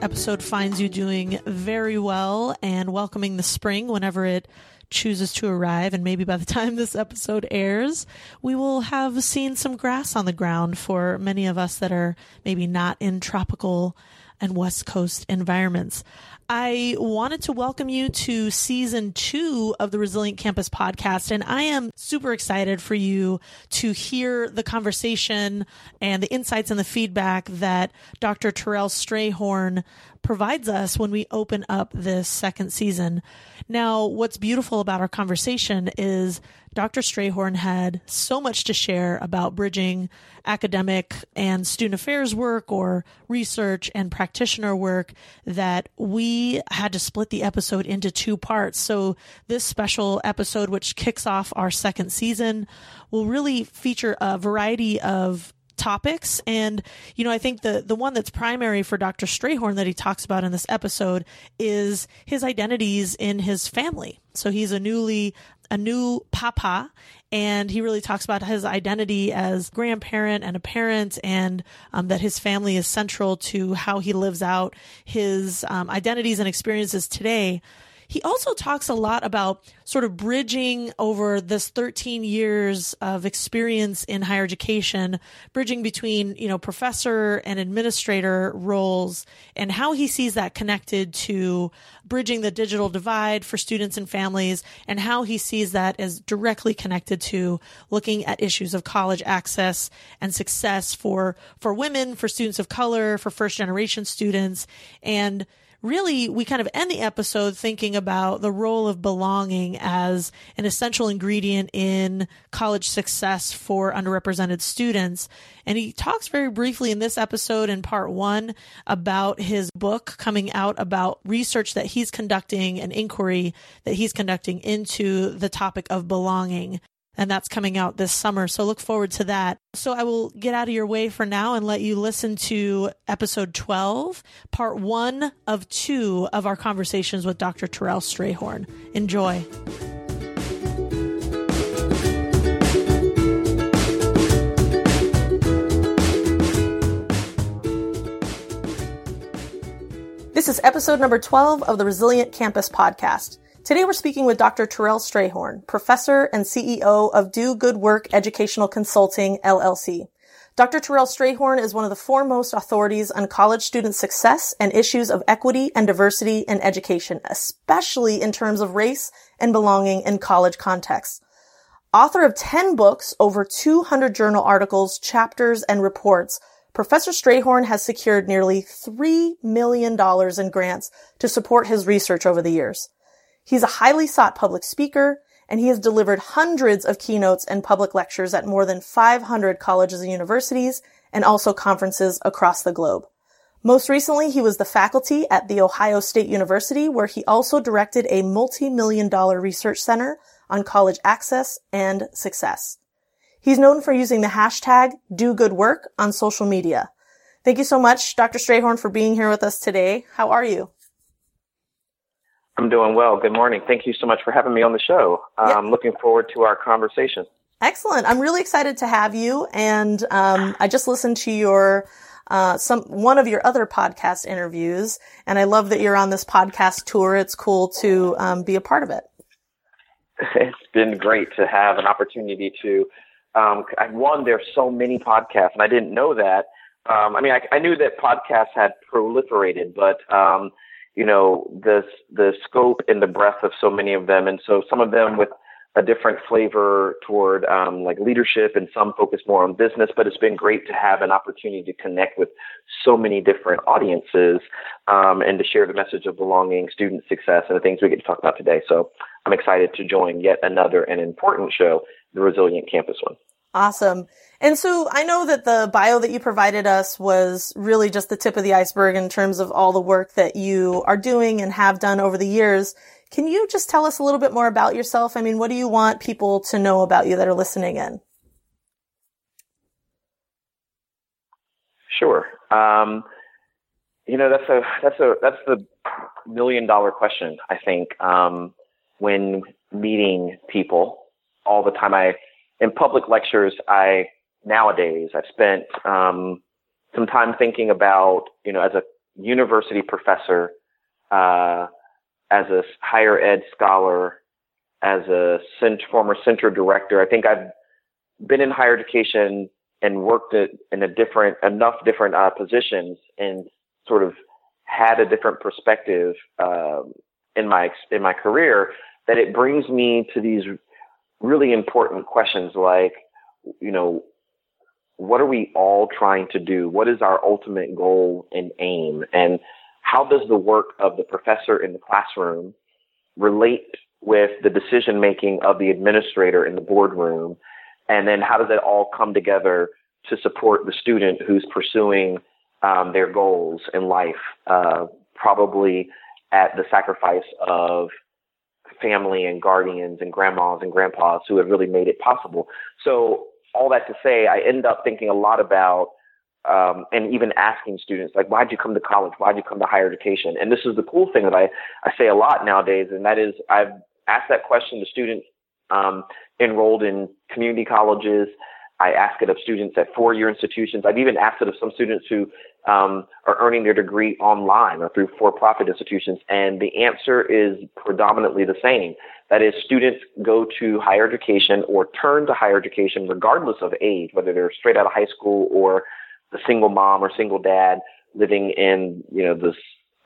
episode finds you doing very well and welcoming the spring whenever it chooses to arrive. And maybe by the time this episode airs, we will have seen some grass on the ground for many of us that are maybe not in tropical and West Coast environments. I wanted to welcome you to season 2 of the Resilient Campus podcast, and I am super excited for you to hear the conversation and the insights and the feedback that Dr. Terrell Strayhorn provides us when we open up this second season. Now, what's beautiful about our conversation is Dr. Strayhorn had so much to share about bridging academic and student affairs work or research and practitioner work that we had to split the episode into 2 parts. So this special episode, which kicks off our second season, will really feature a variety of topics. And, I think the one that's primary for Dr. Strayhorn that he talks about in this episode is his identities in his family. So he's a new papa, and he really talks about his identity as grandparent and a parent, and that his family is central to how he lives out his identities and experiences today. He also talks a lot about sort of bridging over this 13 years of experience in higher education, bridging between, professor and administrator roles, and how he sees that connected to bridging the digital divide for students and families, and how he sees that as directly connected to looking at issues of college access and success for women, for students of color, for first generation students. And really, we kind of end the episode thinking about the role of belonging as an essential ingredient in college success for underrepresented students. And he talks very briefly in this episode in part 1 about his book coming out about research that he's conducting, an inquiry that he's conducting into the topic of belonging. And that's coming out this summer. So look forward to that. So I will get out of your way for now and let you listen to episode 12, part 1 of 2 of our conversations with Dr. Terrell Strayhorn. Enjoy. This is episode number 12 of the Resilient Campus podcast. Today we're speaking with Dr. Terrell Strayhorn, professor and CEO of Do Good Work Educational Consulting, LLC. Dr. Terrell Strayhorn is one of the foremost authorities on college student success and issues of equity and diversity in education, especially in terms of race and belonging in college contexts. Author of 10 books, over 200 journal articles, chapters, and reports, Professor Strayhorn has secured nearly $3 million in grants to support his research over the years. He's a highly sought public speaker, and he has delivered hundreds of keynotes and public lectures at more than 500 colleges and universities, and also conferences across the globe. Most recently, he was the faculty at The Ohio State University, where he also directed a multi-million-dollar research center on college access and success. He's known for using the hashtag #DoGoodWork on social media. Thank you so much, Dr. Strayhorn, for being here with us today. How are you? I'm doing well. Good morning. Thank you so much for having me on the show. I'm looking forward to our conversation. Excellent. I'm really excited to have you. And I just listened to your one of your other podcast interviews, and I love that you're on this podcast tour. It's cool to be a part of it. It's been great to have an opportunity to. There's so many podcasts, and I didn't know that. I knew that podcasts had proliferated, but the scope and the breadth of so many of them. And so some of them with a different flavor toward like leadership, and some focus more on business. But it's been great to have an opportunity to connect with so many different audiences and to share the message of belonging, student success, and the things we get to talk about today. So I'm excited to join yet another and important show, the Resilient Campus one. Awesome. And so I know that the bio that you provided us was really just the tip of the iceberg in terms of all the work that you are doing and have done over the years. Can you just tell us a little bit more about yourself? What do you want people to know about you that are listening in? Sure. That's the $1 million question, I think, when meeting people all the time. In public lectures, Nowadays I've spent some time thinking about, as a university professor, as a higher ed scholar, as a former center director. I think I've been in higher education and worked in enough different positions and sort of had a different perspective in my career that it brings me to these really important questions like, what are we all trying to do? What is our ultimate goal and aim? And how does the work of the professor in the classroom relate with the decision making of the administrator in the boardroom? And then how does it all come together to support the student who's pursuing their goals in life, probably at the sacrifice of family and guardians and grandmas and grandpas who have really made it possible. So all that to say, I end up thinking a lot about, and even asking students, like, why'd you come to college? Why'd you come to higher education? And this is the cool thing that I say a lot nowadays, and that is I've asked that question to students enrolled in community colleges. I ask it of students at four-year institutions. I've even asked it of some students who are earning their degree online or through for-profit institutions. And the answer is predominantly the same. That is, students go to higher education or turn to higher education regardless of age, whether they're straight out of high school or a single mom or single dad living in, this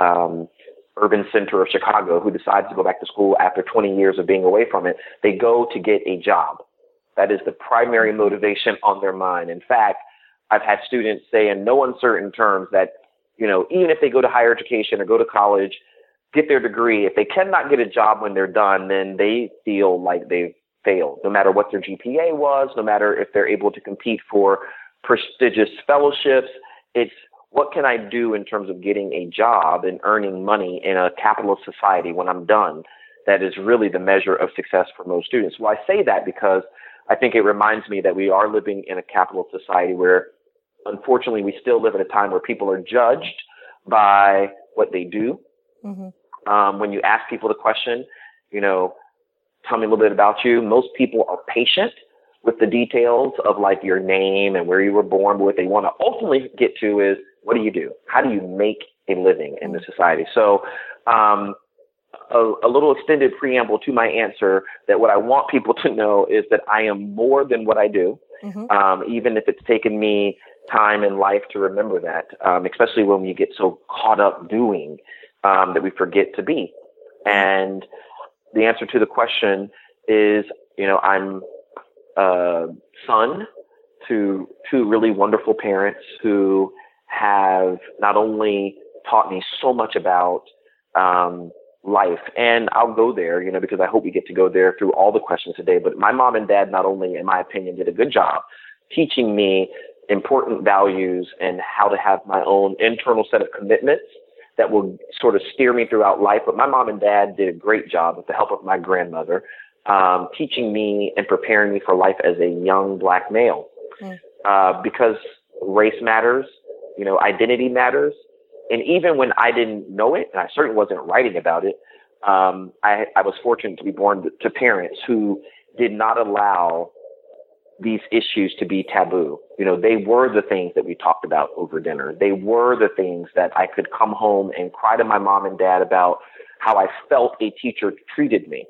urban center of Chicago who decides to go back to school after 20 years of being away from it. They go to get a job. That is the primary motivation on their mind. In fact, I've had students say in no uncertain terms that, even if they go to higher education or go to college, get their degree, if they cannot get a job when they're done, then they feel like they've failed, no matter what their GPA was, no matter if they're able to compete for prestigious fellowships. It's what can I do in terms of getting a job and earning money in a capitalist society when I'm done? That is really the measure of success for most students. Well, I say that because I think it reminds me that we are living in a capitalist society where, unfortunately, we still live at a time where people are judged by what they do. Mm-hmm. When you ask people the question, tell me a little bit about you, most people are patient with the details of like your name and where you were born. But what they want to ultimately get to is, what do you do? How do you make a living in this society? So, a little extended preamble to my answer that what I want people to know is that I am more than what I do, even if it's taken me time in life to remember that, especially when we get so caught up doing that we forget to be. And the answer to the question is, I'm a son to two really wonderful parents who have not only taught me so much about life, and I'll go there, because I hope we get to go there through all the questions today. But my mom and dad, not only, in my opinion, did a good job teaching me important values and how to have my own internal set of commitments that will sort of steer me throughout life. But my mom and dad did a great job with the help of my grandmother, teaching me and preparing me for life as a young Black male, because race matters, identity matters. And even when I didn't know it, and I certainly wasn't writing about it, I was fortunate to be born to parents who did not allow these issues to be taboo. They were the things that we talked about over dinner. They were the things that I could come home and cry to my mom and dad about how I felt a teacher treated me.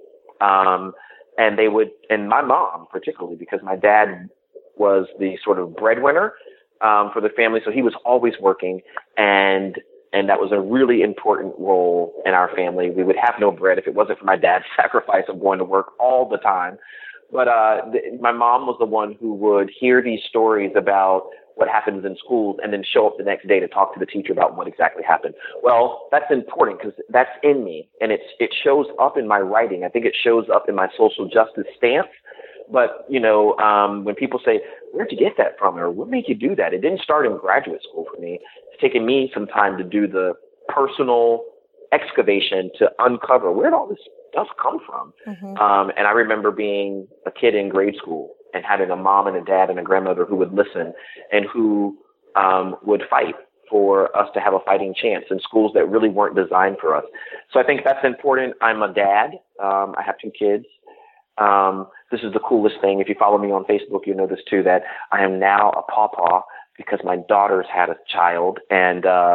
And they would, and my mom particularly, because my dad was the sort of breadwinner for the family. So he was always working, and that was a really important role in our family. We would have no bread if it wasn't for my dad's sacrifice of going to work all the time. But my mom was the one who would hear these stories about what happens in schools and then show up the next day to talk to the teacher about what exactly happened. Well, that's important because that's in me, and it shows up in my writing. I think it shows up in my social justice stance. But, when people say, where'd you get that from? Or what made you do that? It didn't start in graduate school for me. It's taken me some time to do the personal excavation to uncover where'd all this stuff come from. Mm-hmm. And I remember being a kid in grade school and having a mom and a dad and a grandmother who would listen and who would fight for us to have a fighting chance in schools that really weren't designed for us. So I think that's important. I'm a dad. I have two kids. This is the coolest thing. If you follow me on Facebook, you know this too, that I am now a pawpaw because my daughter's had a child, and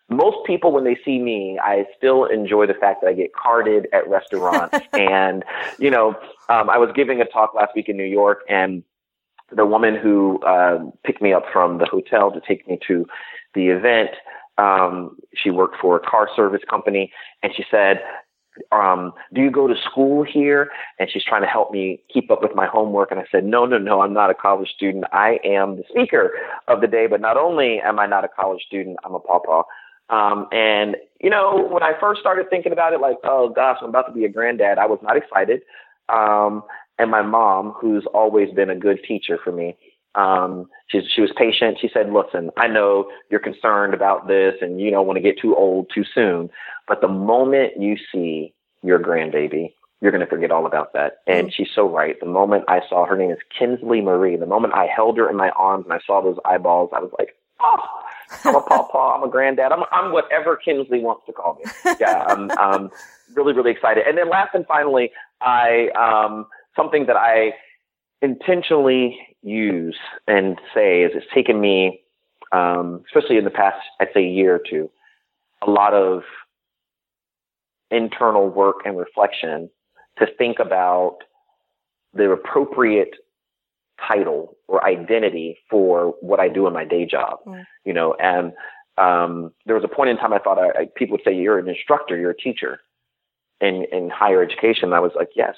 most people, when they see me, I still enjoy the fact that I get carded at restaurants. And, I was giving a talk last week in New York, and the woman who picked me up from the hotel to take me to the event, she worked for a car service company, and she said, do you go to school here? And she's trying to help me keep up with my homework. And I said, no, I'm not a college student. I am the speaker of the day. But not only am I not a college student, I'm a pawpaw. And, when I first started thinking about it, like, oh gosh, I'm about to be a granddad, I was not excited. And my mom, who's always been a good teacher for me, she was patient. She said, listen, I know you're concerned about this and you don't want to get too old too soon, but the moment you see your grandbaby, you're going to forget all about that. And she's so right. The moment I saw, her name is Kinsley Marie, the moment I held her in my arms and I saw those eyeballs, I was like, oh, I'm a pawpaw, I'm a granddad. I'm whatever Kinsley wants to call me. Yeah, I'm really, really excited. And then last and finally, something that I intentionally use and say is it's taken me, especially in the past, I'd say year or two, a lot of internal work and reflection to think about the appropriate title or identity for what I do in my day job, and there was a point in time I thought people would say, you're an instructor, you're a teacher in higher education. And I was like, yes.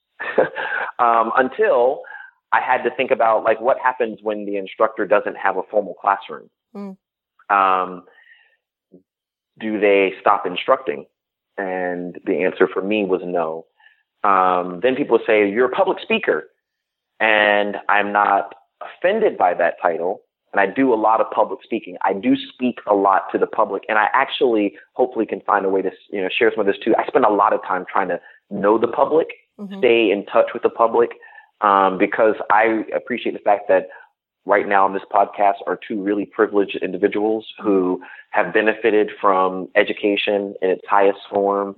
Until I had to think about like what happens when the instructor doesn't have a formal classroom. Do they stop instructing? And the answer for me was no. Then people say, you're a public speaker. And I'm not offended by that title. And I do a lot of public speaking. I do speak a lot to the public. And I actually hopefully can find a way to, share some of this too. I spend a lot of time trying to know the public, stay in touch with the public, because I appreciate the fact that right now on this podcast are two really privileged individuals who have benefited from education in its highest form.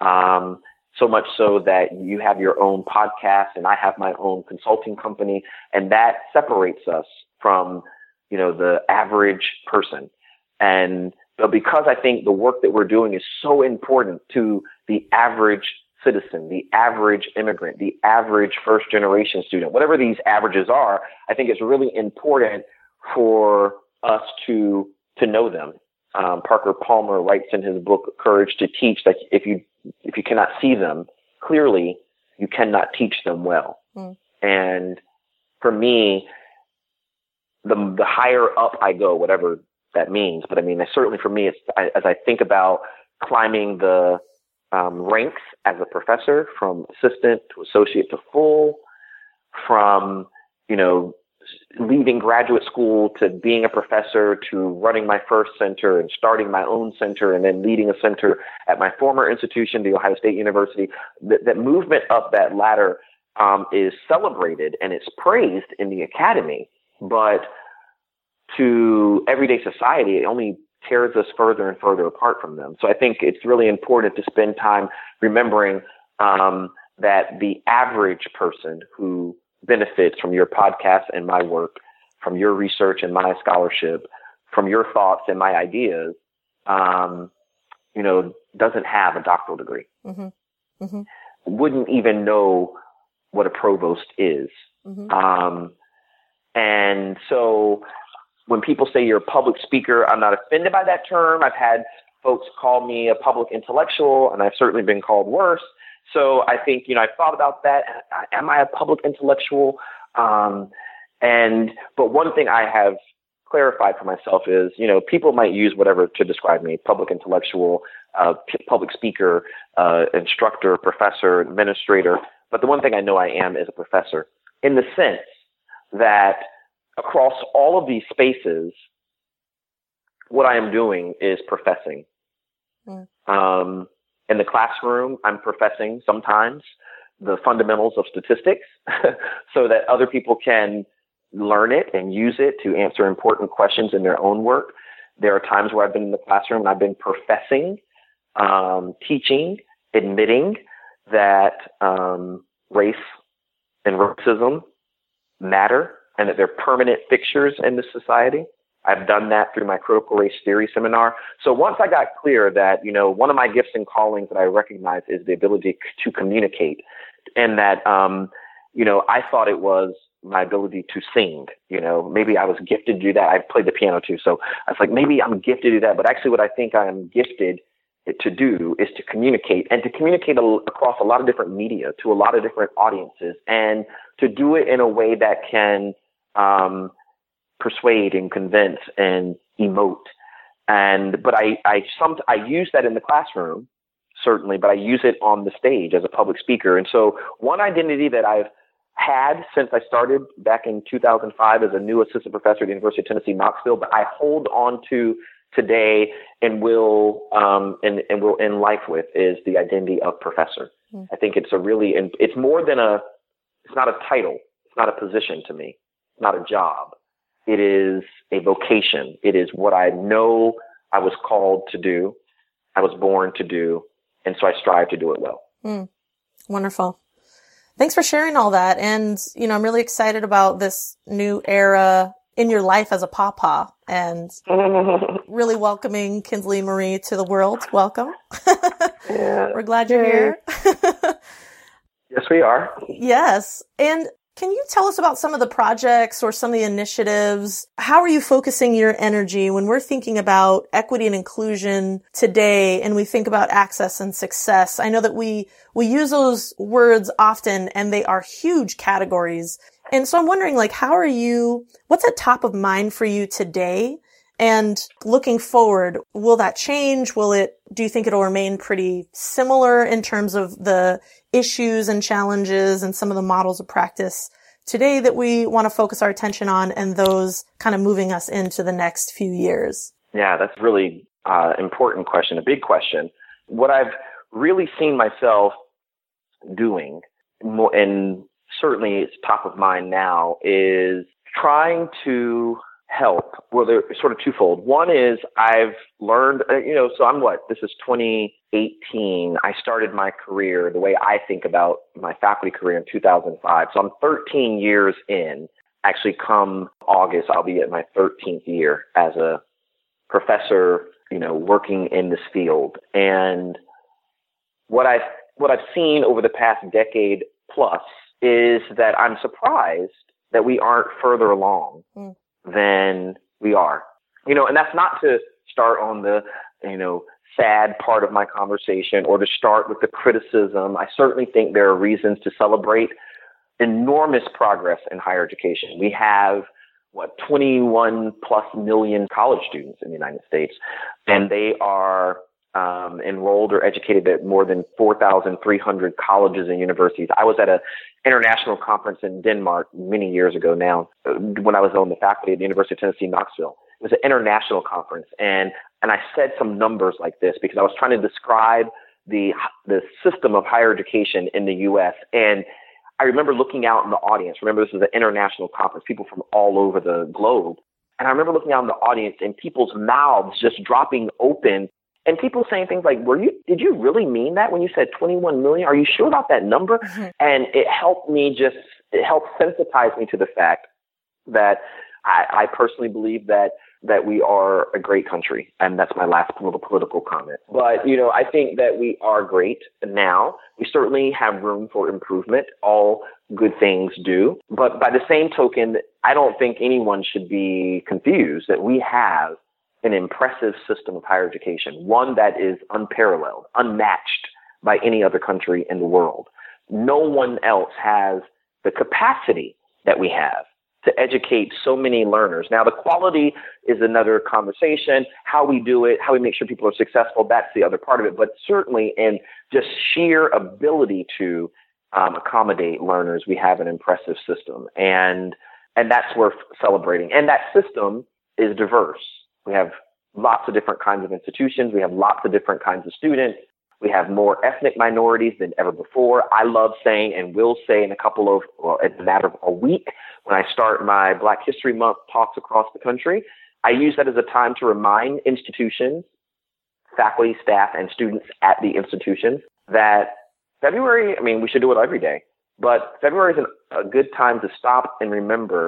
So much so that you have your own podcast and I have my own consulting company, and that separates us from, the average person. But because I think the work that we're doing is so important to the average citizen, the average immigrant, the average first generation student, whatever these averages are, I think it's really important for us to know them. Parker Palmer writes in his book, Courage to Teach, that if you cannot see them clearly, you cannot teach them well. And for me, the higher up I go, whatever that means, but I mean, certainly for me, as I think about climbing the ranks as a professor from assistant to associate to full, from, leaving graduate school to being a professor to running my first center and starting my own center and then leading a center at my former institution, the Ohio State University, that movement up that ladder is celebrated and it's praised in the academy, but to everyday society, it only tears us further and further apart from them. So I think it's really important to spend time remembering that the average person who benefits from your podcast and my work, from your research and my scholarship, from your thoughts and my ideas, doesn't have a doctoral degree. Wouldn't even know what a provost is. And so when people say you're a public speaker, I'm not offended by that term. I've had folks call me a public intellectual, and I've certainly been called worse. So I think, I've thought about that. Am I a public intellectual? But one thing I have clarified for myself is, people might use whatever to describe me: public intellectual, public speaker, instructor, professor, administrator. But the one thing I know I am is a professor, in the sense that across all of these spaces, what I am doing is professing. In the classroom, I'm professing sometimes the fundamentals of statistics so that other people can learn it and use it to answer important questions in their own work. There are times where I've been in the classroom and I've been professing, teaching, admitting that race and racism matter and that they're permanent fixtures in this society. I've done that through my critical race theory seminar. So once I got clear that, one of my gifts and callings that I recognize is the ability to communicate, and that, I thought it was my ability to sing. Maybe I was gifted to do that. I played the piano too. So I was like, maybe I'm gifted to do that. But actually what I think I am gifted to do is to communicate, and to communicate across a lot of different media to a lot of different audiences, and to do it in a way that can persuade and convince and emote. But I use that in the classroom, certainly, but I use it on the stage as a public speaker. And so one identity that I've had since I started back in 2005 as a new assistant professor at the University of Tennessee, Knoxville, but I hold on to today and will end life with, is the identity of professor. I think it's it's more than it's not a title. It's not a position to me. It's not a job. It is a vocation. It is what I know I was called to do. I was born to do. And so I strive to do it well. Wonderful. Thanks for sharing all that. And, I'm really excited about this new era in your life as a papa, and really welcoming Kinsley Marie to the world. Welcome. Yeah. We're glad you're here. Yes, we are. Yes. And can you tell us about some of the projects or some of the initiatives? How are you focusing your energy when we're thinking about equity and inclusion today, and we think about access and success? I know that we use those words often, and they are huge categories. And so I'm wondering, what's at top of mind for you today? And looking forward, will that change? Do you think it'll remain pretty similar in terms of the issues and challenges and some of the models of practice today that we want to focus our attention on, and those kind of moving us into the next few years? Yeah, that's a really important question, a big question. What I've really seen myself doing, and certainly it's top of mind now, is trying to help. Well, they're sort of twofold. One is I've learned, this is 2018. I started my career the way I think about my faculty career in 2005. So I'm 13 years in. Actually, come August, I'll be at my 13th year as a professor, working in this field. And what I've seen over the past decade plus is that I'm surprised that we aren't further along than we are. And that's not to start on the, sad part of my conversation or to start with the criticism. I certainly think there are reasons to celebrate enormous progress in higher education. We have 21 plus million college students in the United States, and they are enrolled or educated at more than 4,300 colleges and universities. I was at an international conference in Denmark many years ago now, when I was on the faculty at the University of Tennessee, Knoxville. It was an international conference, and I said some numbers like this because I was trying to describe the system of higher education in the U.S. And I remember looking out in the audience. Remember, this is an international conference, people from all over the globe. And I remember looking out in the audience and people's mouths just dropping open, and people saying things like, did you really mean that when you said 21 million? Are you sure about that number? Mm-hmm. And it helped sensitize me to the fact that I personally believe that we are a great country. And that's my last little political comment. But, I think that we are great now. We certainly have room for improvement. All good things do. But by the same token, I don't think anyone should be confused that we have an impressive system of higher education, one that is unparalleled, unmatched by any other country in the world. No one else has the capacity that we have to educate so many learners. Now, the quality is another conversation. How we do it, how we make sure people are successful, that's the other part of it. But certainly in just sheer ability to accommodate learners, we have an impressive system. And that's worth celebrating. And that system is diverse. We have lots of different kinds of institutions. We have lots of different kinds of students. We have more ethnic minorities than ever before. I love saying, and will say in a matter of a week, when I start my Black History Month talks across the country, I use that as a time to remind institutions, faculty, staff, and students at the institutions that February, we should do it every day, but February is a good time to stop and remember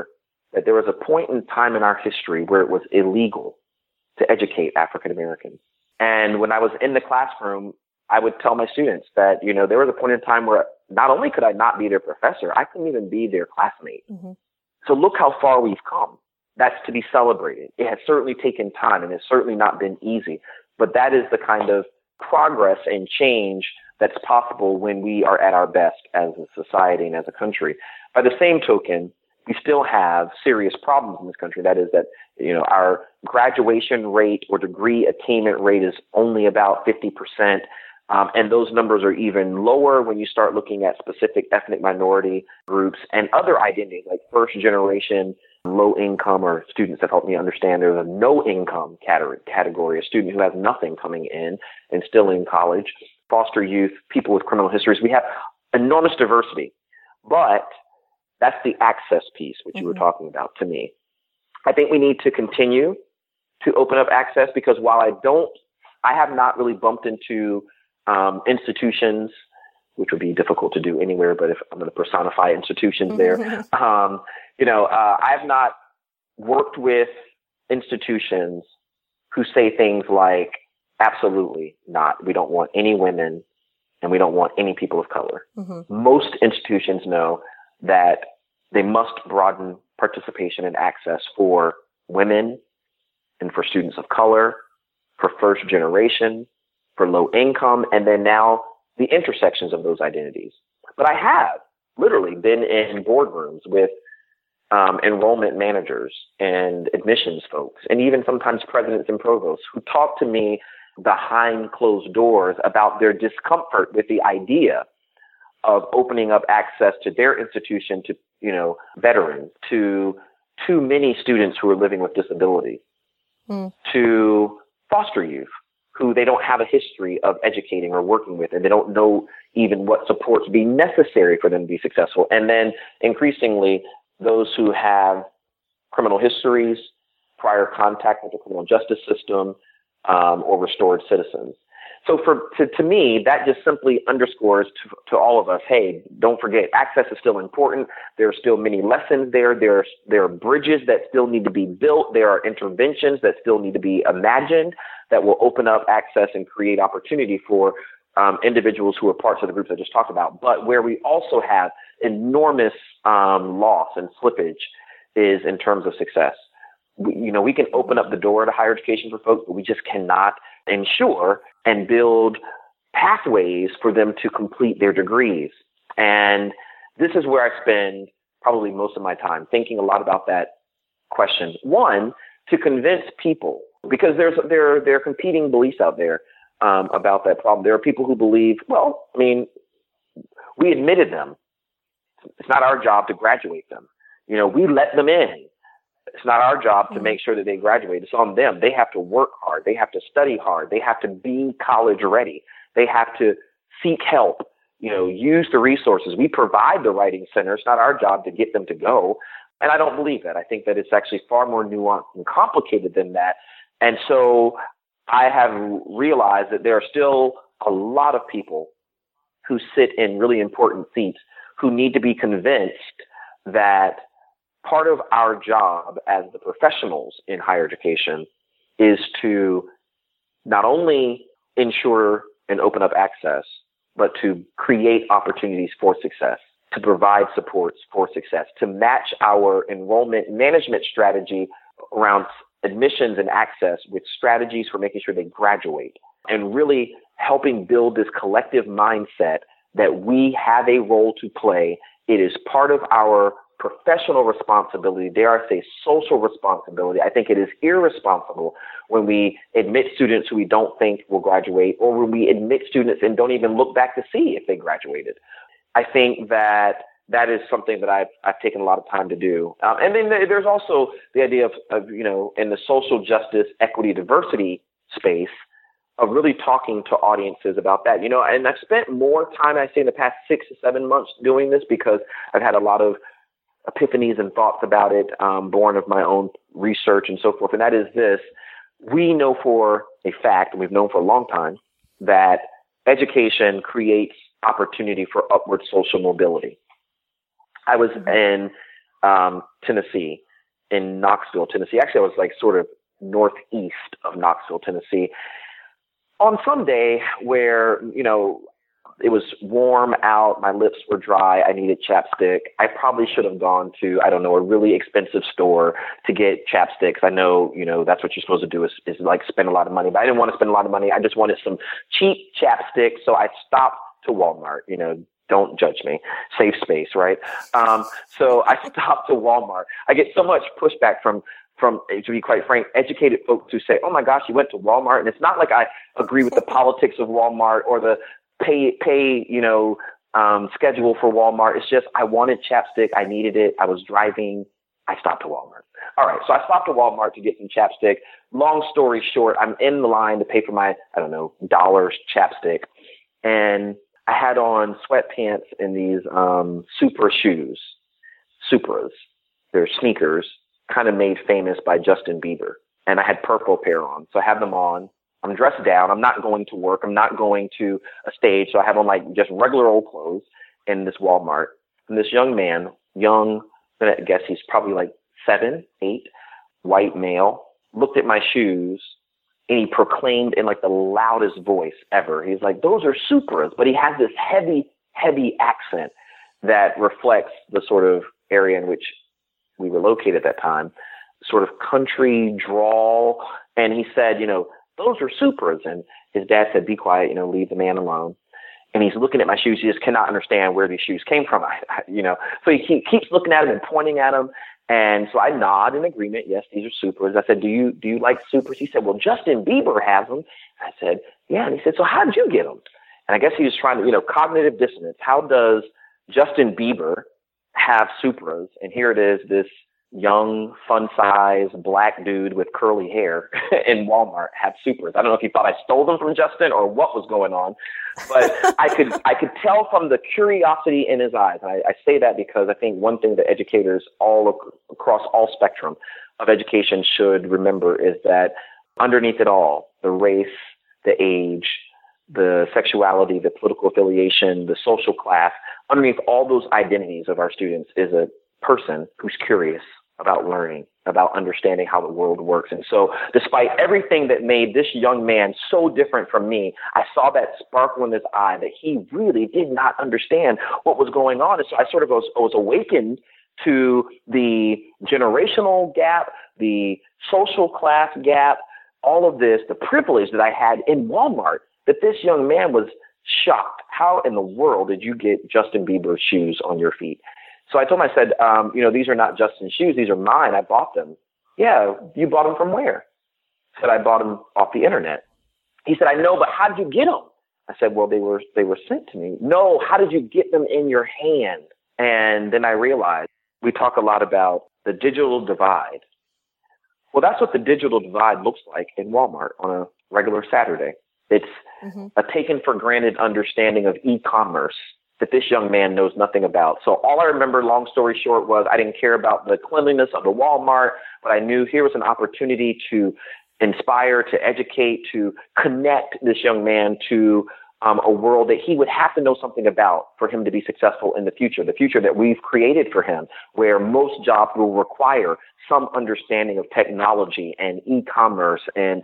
that there was a point in time in our history where it was illegal to educate African Americans. And when I was in the classroom, I would tell my students that, there was a point in time where not only could I not be their professor, I couldn't even be their classmate. Mm-hmm. So look how far we've come. That's to be celebrated. It has certainly taken time and it's certainly not been easy, but that is the kind of progress and change that's possible when we are at our best as a society and as a country. By the same token, we still have serious problems in this country. That is that, our graduation rate or degree attainment rate is only about 50%. And those numbers are even lower when you start looking at specific ethnic minority groups and other identities like first generation, low income, or students that help me understand there's a no income category, a student who has nothing coming in and still in college, foster youth, people with criminal histories. We have enormous diversity, but that's the access piece, which you were talking about to me. I think we need to continue to open up access because while I have not really bumped into institutions, which would be difficult to do anywhere, but if I'm going to personify institutions there, I have not worked with institutions who say things like, absolutely not. We don't want any women and we don't want any people of color. Mm-hmm. Most institutions know that they must broaden participation and access for women and for students of color, for first generation, for low income, and then now the intersections of those identities. But I have literally been in boardrooms with enrollment managers and admissions folks, and even sometimes presidents and provosts who talk to me behind closed doors about their discomfort with the idea of opening up access to their institution to, veterans, to too many students who are living with disability, to foster youth who they don't have a history of educating or working with, and they don't know even what supports be necessary for them to be successful. And then increasingly, those who have criminal histories, prior contact with the criminal justice system, or restored citizens. So to me, that just simply underscores to all of us, hey, don't forget, access is still important. There are still many lessons there. There are bridges that still need to be built. There are interventions that still need to be imagined that will open up access and create opportunity for individuals who are parts of the groups I just talked about. But where we also have enormous loss and slippage is in terms of success. We can open up the door to higher education for folks, but we just cannot ensure and build pathways for them to complete their degrees. And this is where I spend probably most of my time thinking a lot about that question. One, to convince people, because there are competing beliefs out there about that problem. There are people who believe, we admitted them. It's not our job to graduate them. We let them in. It's not our job to make sure that they graduate. It's on them. They have to work hard. They have to study hard. They have to be college ready. They have to seek help, use the resources. We provide the writing center. It's not our job to get them to go. And I don't believe that. I think that it's actually far more nuanced and complicated than that. And so I have realized that there are still a lot of people who sit in really important seats who need to be convinced that part of our job as the professionals in higher education is to not only ensure and open up access, but to create opportunities for success, to provide supports for success, to match our enrollment management strategy around admissions and access with strategies for making sure they graduate, and really helping build this collective mindset that we have a role to play. It is part of our professional responsibility, dare I say social responsibility. I think it is irresponsible when we admit students who we don't think will graduate, or when we admit students and don't even look back to see if they graduated. I think that is something that I've taken a lot of time to do. And then there's also the idea of in the social justice, equity, diversity space, of really talking to audiences about that. And I've spent more time, I say, in the past 6 to 7 months doing this because I've had a lot of epiphanies and thoughts about it, born of my own research and so forth. And that is this: we know for a fact, and we've known for a long time, that education creates opportunity for upward social mobility. I was in Tennessee in Knoxville, Tennessee. Actually, I was like sort of northeast of Knoxville, Tennessee, on some day where, it was warm out, my lips were dry, I needed chapstick. I probably should have gone to, I don't know, a really expensive store to get chapsticks. I know, that's what you're supposed to do is like spend a lot of money, but I didn't want to spend a lot of money. I just wanted some cheap chapstick. So I stopped to Walmart, don't judge me, safe space, right? So I stopped to Walmart. I get so much pushback from, to be quite frank, educated folks who say, oh my gosh, you went to Walmart. And it's not like I agree with the politics of Walmart or the pay, schedule for Walmart. It's just, I wanted chapstick. I needed it. I was driving. I stopped to Walmart. All right. So I stopped to Walmart to get some chapstick. Long story short, I'm in the line to pay for my, $1 chapstick. And I had on sweatpants and these, Supra shoes, Supras. They're sneakers, kind of made famous by Justin Bieber. And I had purple pair on. So I have them on. I'm dressed down. I'm not going to work. I'm not going to a stage. So I have on like just regular old clothes in this Walmart. And this young man, I guess he's probably like 7, 8, white male, looked at my shoes and he proclaimed in like the loudest voice ever. He's like, those are Supras. But he has this heavy, heavy accent that reflects the sort of area in which we were located at that time, sort of country drawl. And he said, those are Supras. And his dad said, be quiet, leave the man alone. And he's looking at my shoes. He just cannot understand where these shoes came from. So he keeps looking at them and pointing at them. And so I nod in agreement. Yes, these are Supras. I said, do you like Supras? He said, well, Justin Bieber has them. I said, yeah. And he said, so how did you get them? And I guess he was trying to, cognitive dissonance. How does Justin Bieber have Supras? And here it is, this young, fun-sized black dude with curly hair in Walmart have Supras. I don't know if he thought I stole them from Justin or what was going on, but I could tell from the curiosity in his eyes. And I say that because I think one thing that educators all across all spectrum of education should remember is that underneath it all, the race, the age, the sexuality, the political affiliation, the social class, underneath all those identities of our students is a person who's curious about learning, about understanding how the world works. And so despite everything that made this young man so different from me, I saw that sparkle in his eye that he really did not understand what was going on. And so I sort of was awakened to the generational gap, the social class gap, all of this, the privilege that I had in Walmart, that this young man was shocked. How in the world did you get Justin Bieber's shoes on your feet? So I told him, I said, these are not Justin's shoes. These are mine. I bought them. Yeah. You bought them from where? I said, I bought them off the internet. He said, I know, but how did you get them? I said, well, they were sent to me. No, how did you get them in your hand? And then I realized we talk a lot about the digital divide. Well, that's what the digital divide looks like in Walmart on a regular Saturday. It's a taken for granted understanding of e-commerce that this young man knows nothing about. So all I remember, long story short, was I didn't care about the cleanliness of the Walmart, but I knew here was an opportunity to inspire, to educate, to connect this young man to a world that he would have to know something about for him to be successful in the future that we've created for him, where most jobs will require some understanding of technology and e-commerce. And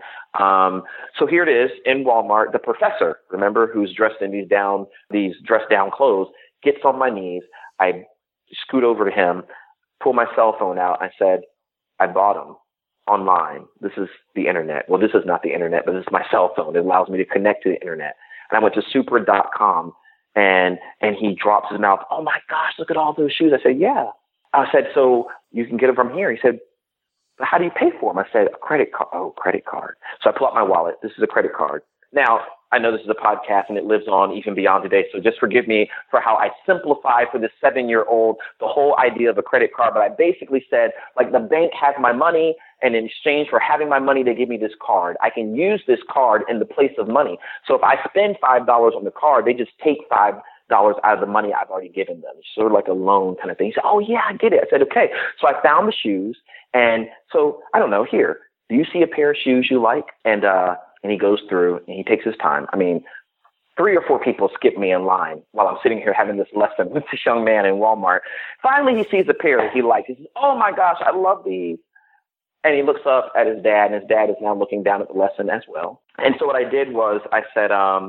so here it is in Walmart. The professor, remember, who's dressed in these dressed down clothes, gets on my knees. I scoot over to him, pull my cell phone out. I said, I bought them online. This is the internet. Well, this is not the internet, but this is my cell phone. It allows me to connect to the internet. And I went to Supra.com and he drops his mouth. Oh my gosh, look at all those shoes. I said, yeah. I said, so you can get them from here. He said, but how do you pay for them? I said, a credit card. Oh, credit card. So I pull out my wallet. This is a credit card. Now, I know this is a podcast and it lives on even beyond today. So just forgive me for how I simplified for this 7-year-old the whole idea of a credit card. But I basically said, like, the bank has my money, and in exchange for having my money, they give me this card. I can use this card in the place of money. So if I spend $5 on the card, they just take $5 out of the money I've already given them. It's sort of like a loan kind of thing. He said, oh yeah, I get it. I said, okay. So I found the shoes. And so I don't know, here, do you see a pair of shoes you like? And he goes through and he takes his time. I mean, 3 or 4 people skipped me in line while I'm sitting here having this lesson with this young man in Walmart. Finally, he sees a pair that he likes. He says, "Oh my gosh, I love these." And he looks up at his dad, and his dad is now looking down at the lesson as well. And so what I did was I said,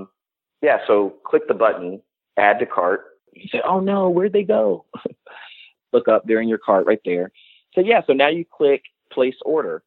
yeah, so click the button, add to cart. He said, "Oh no, where'd they go?" Look up, they're in your cart right there. So yeah, so now you click place order.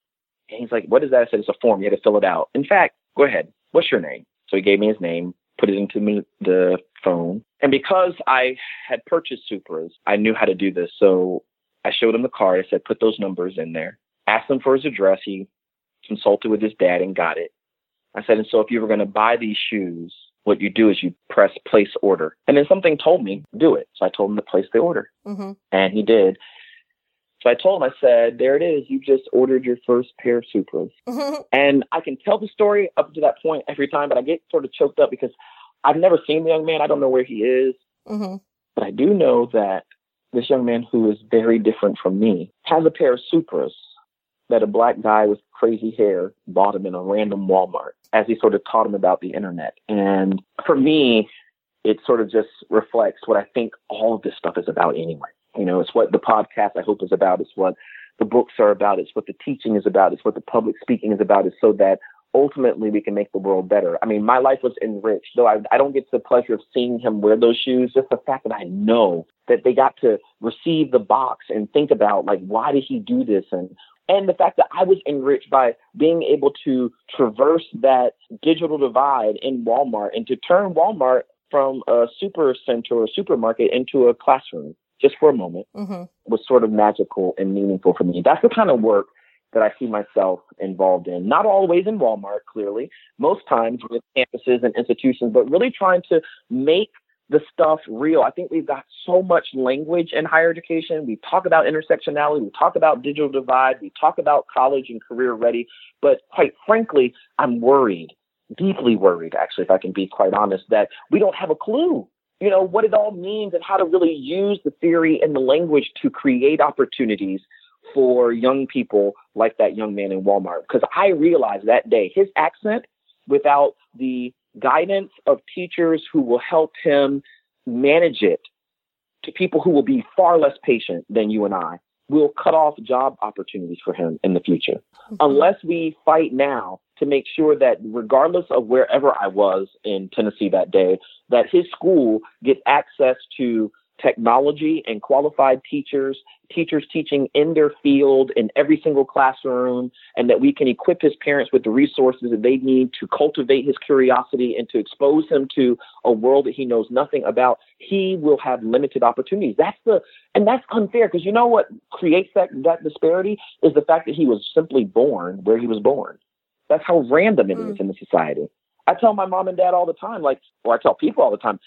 And he's like, "What is that?" I said, "It's a form. You had to fill it out. In fact, go ahead. What's your name?" So he gave me his name, put it into the phone. And because I had purchased Supras, I knew how to do this. So I showed him the card. I said, "Put those numbers in there." Asked him for his address. He consulted with his dad and got it. I said, "And so if you were going to buy these shoes, what you do is you press place order." And then something told me, do it. So I told him to place the order. Mm-hmm. And he did. So I told him, I said, "There it is. You just ordered your first pair of Supras." Mm-hmm. And I can tell the story up to that point every time, but I get sort of choked up because I've never seen the young man. I don't know where he is. Mm-hmm. But I do know that this young man, who is very different from me, has a pair of Supras that a black guy with crazy hair bought him in a random Walmart as he sort of taught him about the internet. And for me, it sort of just reflects what I think all of this stuff is about anyway. You know, it's what the podcast, I hope, is about. It's what the books are about. It's what the teaching is about. It's what the public speaking is about. It's so that ultimately we can make the world better. I mean, my life was enriched, though I don't get the pleasure of seeing him wear those shoes. Just the fact that I know that they got to receive the box and think about, like, why did he do this? And the fact that I was enriched by being able to traverse that digital divide in Walmart and to turn Walmart from a super center or a supermarket into a classroom just for a moment was sort of magical and meaningful for me. That's the kind of work that I see myself involved in. Not always in Walmart, clearly, most times with campuses and institutions, but really trying to make the stuff real. I think we've got so much language in higher education. We talk about intersectionality. We talk about digital divide. We talk about college and career ready. But quite frankly, I'm worried, deeply worried, actually, if I can be quite honest, that we don't have a clue, you know, what it all means and how to really use the theory and the language to create opportunities for young people like that young man in Walmart. Because I realized that day, his accent, without the guidance of teachers who will help him manage it, to people who will be far less patient than you and I, will cut off job opportunities for him in the future. Mm-hmm. Unless we fight now to make sure that regardless of wherever I was in Tennessee that day, that his school gets access to technology and qualified teachers teaching in their field in every single classroom, and that we can equip his parents with the resources that they need to cultivate his curiosity and to expose him to a world that he knows nothing about, he will have limited opportunities. And that's unfair, because you know what creates that disparity is the fact that he was simply born where he was born. That's how random it is in the society. I tell my mom and dad all the time, or I tell people all the time,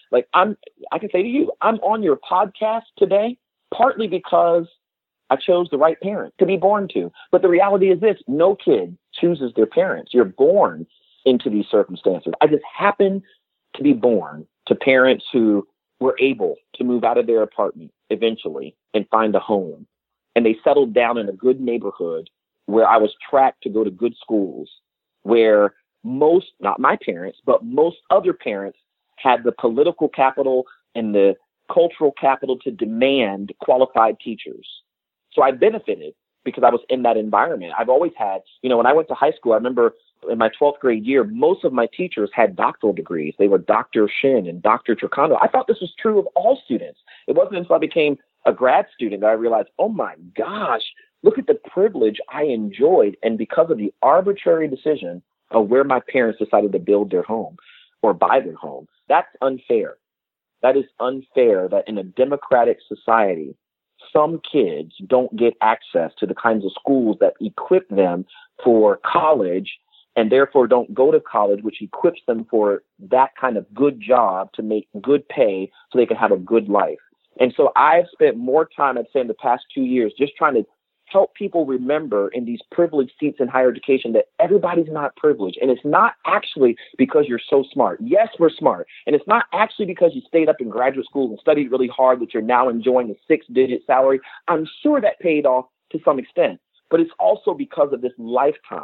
I can say to you, I'm on your podcast today, partly because I chose the right parent to be born to. But the reality is this: no kid chooses their parents. You're born into these circumstances. I just happened to be born to parents who were able to move out of their apartment eventually and find a home. And they settled down in a good neighborhood where I was tracked to go to good schools, where most, not my parents, but most other parents had the political capital and the cultural capital to demand qualified teachers. So I benefited because I was in that environment. I've always had, when I went to high school, I remember in my 12th grade year, most of my teachers had doctoral degrees. They were Dr. Shin and Dr. Tricando. I thought this was true of all students. It wasn't until I became a grad student that I realized, oh my gosh, look at the privilege I enjoyed. And because of the arbitrary decision of where my parents decided to build their home or buy their home, that's unfair. That is unfair that in a democratic society, some kids don't get access to the kinds of schools that equip them for college, and therefore don't go to college, which equips them for that kind of good job to make good pay so they can have a good life. And so I've spent more time, I'd say, in the past 2 years just trying to help people remember in these privileged seats in higher education that everybody's not privileged. And it's not actually because you're so smart. Yes, we're smart. And it's not actually because you stayed up in graduate school and studied really hard that you're now enjoying a 6-digit salary. I'm sure that paid off to some extent. But it's also because of this lifetime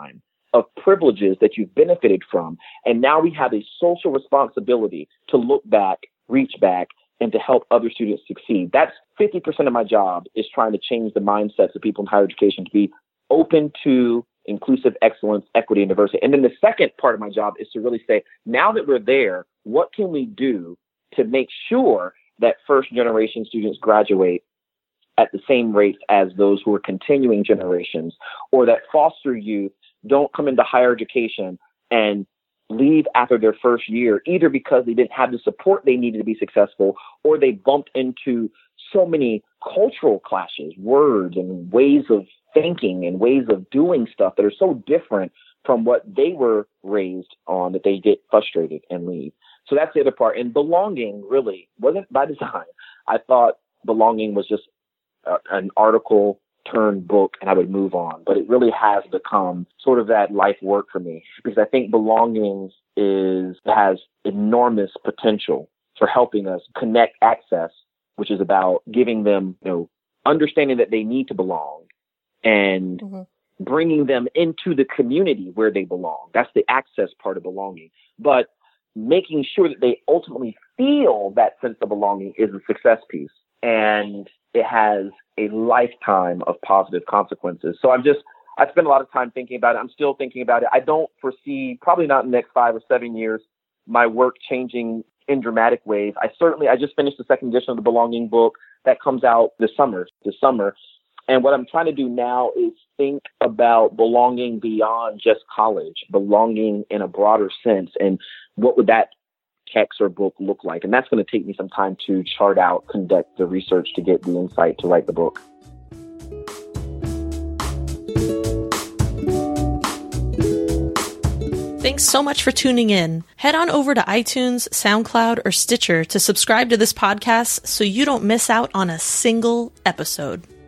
of privileges that you've benefited from. And now we have a social responsibility to look back, reach back, and to help other students succeed. That's 50% of my job, is trying to change the mindsets of people in higher education to be open to inclusive excellence, equity, and diversity. And then the second part of my job is to really say, now that we're there, what can we do to make sure that first generation students graduate at the same rates as those who are continuing generations, or that foster youth don't come into higher education and leave after their first year, either because they didn't have the support they needed to be successful, or they bumped into so many cultural clashes, words and ways of thinking and ways of doing stuff that are so different from what they were raised on that they get frustrated and leave. So that's the other part. And belonging really wasn't by design. I thought belonging was just an article turned book and I would move on. But it really has become sort of that life work for me, because I think belonging has enormous potential for helping us connect access, which is about giving them, understanding that they need to belong and bringing them into the community where they belong. That's the access part of belonging. But making sure that they ultimately feel that sense of belonging is a success piece. And it has a lifetime of positive consequences. So I spend a lot of time thinking about it. I'm still thinking about it. I don't foresee, probably not in the next 5 or 7 years, my work changing in dramatic ways. I just finished the second edition of the Belonging book that comes out this summer. And what I'm trying to do now is think about belonging beyond just college, belonging in a broader sense. And what would that text or book look like? And that's going to take me some time to chart out, conduct the research to get the insight to write the book. Thanks so much for tuning in. Head on over to iTunes, SoundCloud, or Stitcher to subscribe to this podcast so you don't miss out on a single episode.